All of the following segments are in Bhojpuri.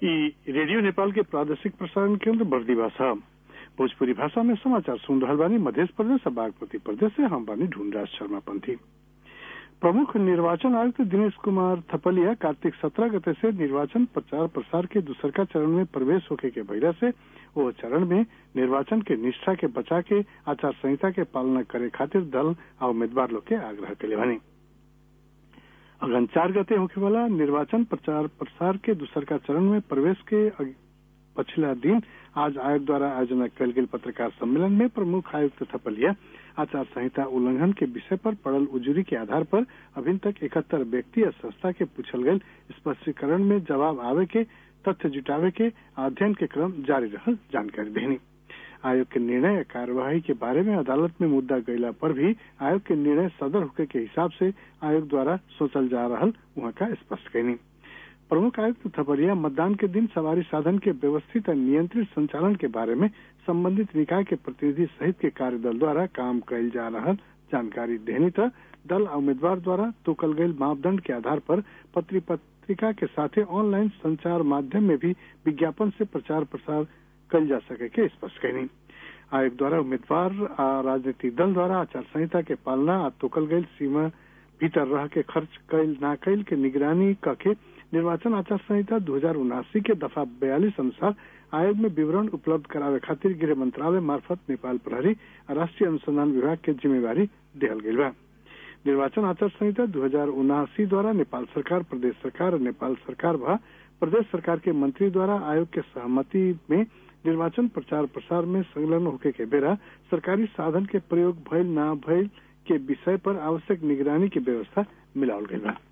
रेडियो नेपाल के प्रादेशिक प्रसारण केंद्र बर्दिवा छ। भोजपुरी भाषा में समाचार सुन रहल बानी। मध्य प्रदेश और बागमती प्रदेश से हम बानी ढूंढराज शर्मा पंथी। प्रमुख निर्वाचन आयुक्त दिनेश कुमार थपलिया कार्तिक 17 गते से निर्वाचन प्रचार प्रसार के दूसरका चरण में प्रवेश होके के भइला से वो चरण में निर्वाचन के निष्ठा के बचा के आचार संहिता के पालना करे खातिर दल और उम्मीदवार लोग के आग्रह के बानी। अगन 4 गते होके वाला निर्वाचन प्रचार प्रसार के दूसरका चरण में प्रवेश के पछिला दिन आज आयोग द्वारा आयोजना कल गेल पत्रकार सम्मेलन में प्रमुख आयुक्त थपलिया आचार संहिता उल्लंघन के विषय पर पड़ल उजुरी के आधार पर अभी तक 71 व्यक्ति या संस्था के पूछल गये स्पष्टीकरण में जवाब आवे के तथ्य जुटावे के अध्ययन के क्रम जारी रहल जानकारी देनी। आयोग के निर्णय या कार्यवाही के बारे में अदालत में मुद्दा गयला पर भी आयोग के निर्णय सदर होके के हिसाब से आयोग द्वारा सोचल जा रहल वहाँ का स्पष्ट कैनी। प्रमुख आयुक्त थपलिया मतदान के दिन सवारी साधन के व्यवस्थित और नियंत्रित संचालन के बारे में संबंधित निकाय के प्रतिनिधि सहित के कार्यदल द्वारा काम कयल जा रहा जानकारी देनी था। दल उम्मीदवार द्वारा तोकल गये मापदंड के आधार पर पत्रिका के साथ ऑनलाइन संचार माध्यम में भी विज्ञापन से प्रचार प्रसार कल जा सके के स्पष्ट कहनी। आयोग द्वारा उम्मीदवार राजनीतिक दल द्वारा आचार संहिता के पालना और तोकल गये सीमा भीतर रह के खर्च कैल न कैल के निगरानी करके निर्वाचन आचार संहिता 2079 के दफा 42 अनुसार आयोग में विवरण उपलब्ध करावे खातिर गृह मंत्रालय मार्फत नेपाल प्रहरी और राष्ट्रीय अनुसंधान विभाग के जिम्मेवारी दिहल गई बा। निर्वाचन आचार संहिता 2079 द्वारा नेपाल सरकार, प्रदेश सरकार और नेपाल सरकार व प्रदेश सरकार के मंत्री द्वारा आयोग के सहमति में निर्वाचन प्रचार प्रसार में संलग्न होके के बेरा सरकारी साधन के प्रयोग भइल न भइल के विषय पर आवश्यक निगरानी की व्यवस्था मिलावल गई बा।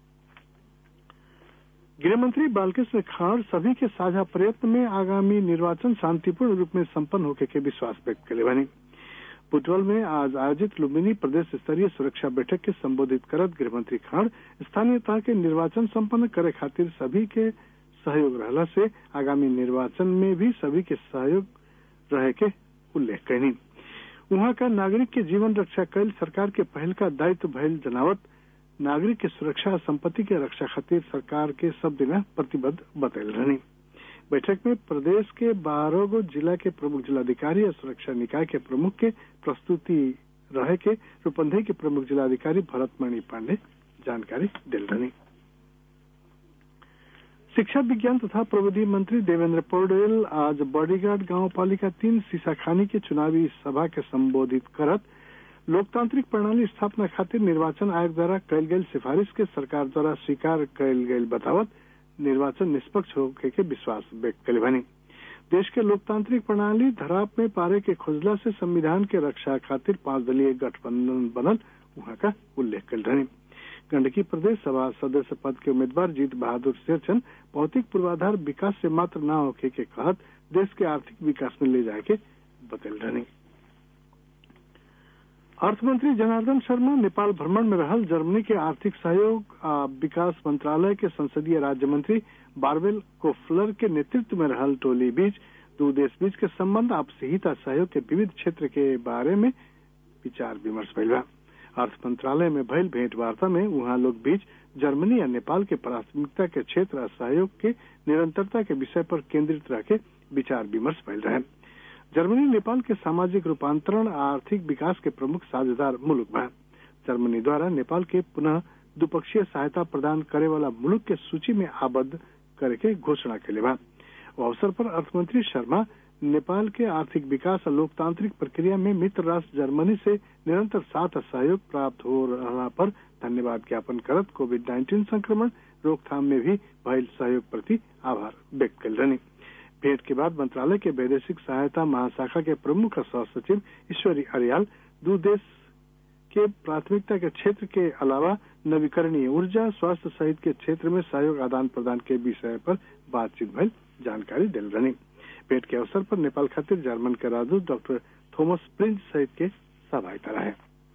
गृहमंत्री बालकृष्ण खाड़ सभी के साझा प्रयत्न में आगामी निर्वाचन शांतिपूर्ण रूप में संपन्न होके के विश्वास व्यक्त करे बनी। बुटवल में आज आयोजित लुम्बिनी प्रदेश स्तरीय सुरक्षा बैठक के संबोधित करत गृहमंत्री खाड़ स्थानीयता के निर्वाचन संपन्न करे खातिर सभी के सहयोग रहला से आगामी निर्वाचन में भी सभी के सहयोग रहे के उल्लेख कैनी। वहाँ का नागरिक के जीवन रक्षा कैल सरकार के पहल का दायित्व भइल जनावत नागरिक के सुरक्षा और संपत्ति के रक्षा खातिर सरकार के सब दिन प्रतिबद्ध बतैल रहनी। बैठक में प्रदेश के 12 गो जिला के प्रमुख जिलाधिकारी और सुरक्षा निकाय के प्रमुख के प्रस्तुति रहे के रूपंदेही के प्रमुख जिलाधिकारी भरतमणि पांडे जानकारी दिल रहनी। शिक्षा विज्ञान तथा प्रविधि मंत्री देवेंद्र पौडेल आज बर्डीघाट गांव पालिका 3 सीसाखानी के चुनावी सभा के संबोधित करत लोकतांत्रिक प्रणाली स्थापना खातिर निर्वाचन आयोग द्वारा कयल गयल सिफारिश के सरकार द्वारा स्वीकार कयल गयल बतावत निर्वाचन निष्पक्ष होके के विश्वास व्यक्त कले बनी। देश के लोकतांत्रिक प्रणाली धराप में पारे के खोजला से संविधान के रक्षा खातिर 5 दलीय गठबंधन बनल वहाँ का उल्लेख कल रही। गंडकी प्रदेश सभा सदस्य पद के उम्मीदवार जीत बहादुर शेरचंद भौतिक पूर्वाधार विकास से मात्र न होके के कहत देश के आर्थिक विकास में ले जाए के बतल रही। अर्थमंत्री जनार्दन शर्मा नेपाल भ्रमण में रहल जर्मनी के आर्थिक सहयोग विकास मंत्रालय के संसदीय राज्य मंत्री बारबेल कोफलर के नेतृत्व में रहल टोली बीच दो देश बीच के संबंध आपसी हित और सहयोग के विविध क्षेत्र के बारे में विचार विमर्श भइल बा। अर्थ मंत्रालय में भइल भेंट वार्ता में वहाँ लोग बीच जर्मनी या नेपाल के प्राथमिकता के क्षेत्र और सहयोग के निरंतरता के विषय पर केंद्रित रह के विचार विमर्श भइल रहे। जर्मनी नेपाल के सामाजिक रूपांतरण आर्थिक विकास के प्रमुख साझेदार मुल्क बा। जर्मनी द्वारा नेपाल के पुनः द्विपक्षीय सहायता प्रदान करे वाला मुल्क के सूची में आबद्ध करे के घोषणा के बा। अवसर पर अर्थमंत्री शर्मा नेपाल के आर्थिक विकास और लोकतांत्रिक प्रक्रिया में मित्र राष्ट्र जर्मनी से निरंतर साथ सहयोग प्राप्त हो रहा पर धन्यवाद ज्ञापन करत कोविड-19 संक्रमण रोकथाम में भी भइल सहयोग प्रति आभार व्यक्त कर रही। भेंट के बाद मंत्रालय के वैदेशिक सहायता महाशाखा के प्रमुख सह सचिव ईश्वरी अरियाल दो देश के प्राथमिकता के क्षेत्र के अलावा नवीकरणीय ऊर्जा, स्वास्थ्य सहित के क्षेत्र में सहयोग आदान प्रदान के विषय पर बातचीत भइल जानकारी दिल रही। भेंट के अवसर पर नेपाल खातिर जर्मन के राजदूत डॉक्टर थॉमस प्रिंस सहित के सहभागिता रहे।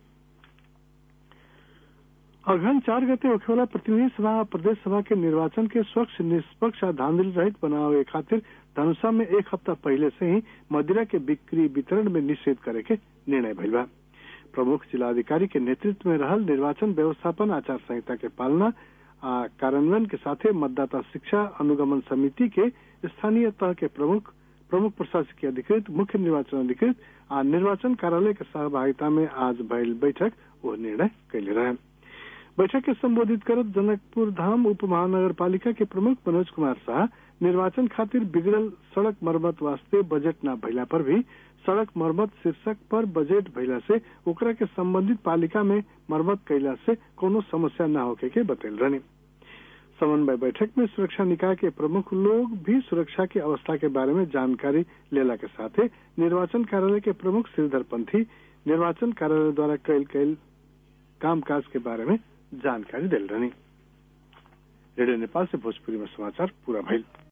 अगहन 4 गते होखेवाला प्रतिनिधि सभा और प्रदेश सभा के निर्वाचन के स्वच्छ, निष्पक्ष और धांधली रहित बनावे खातिर धनुषा में 1 हफ्ता पहले से ही मदिरा के बिक्री वितरण में निषेध करे के निर्णय भइल बा। प्रमुख जिलाधिकारी के नेतृत्व में रहल निर्वाचन व्यवस्थापन आचार संहिता के पालना कार्यान्वयन के साथे मतदाता शिक्षा अनुगमन समिति के स्थानीय तह के प्रमुख प्रशासकीय अधिकृत, मुख्य निर्वाचन अधिकृत आ निर्वाचन कार्यालय के सहभागिता में आज भयल बैठक वो निर्णय कैले रहे। बैठक के संबोधित करत जनकपुर धाम उप महानगर पालिका के प्रमुख मनोज कुमार शाह निर्वाचन खातिर बिगड़ल सड़क मरम्मत वास्ते बजट न भइला पर भी सड़क मरम्मत शीर्षक पर बजट भइला से ओकरा के संबंधित पालिका में मरम्मत कैला से कोनो समस्या न होके के बतैल रहनी। समन्वय बैठक में सुरक्षा निकाय के प्रमुख लोग भी सुरक्षा की अवस्था के बारे में जानकारी लेला के साथ निर्वाचन कार्यालय के प्रमुख श्रीधर पंथी निर्वाचन कार्यालय द्वारा कैल कामकाज के बारे में जानकारी दिल रहनी। रेडियो नेपाल से भोजपुरी में समाचार पूरा भइल।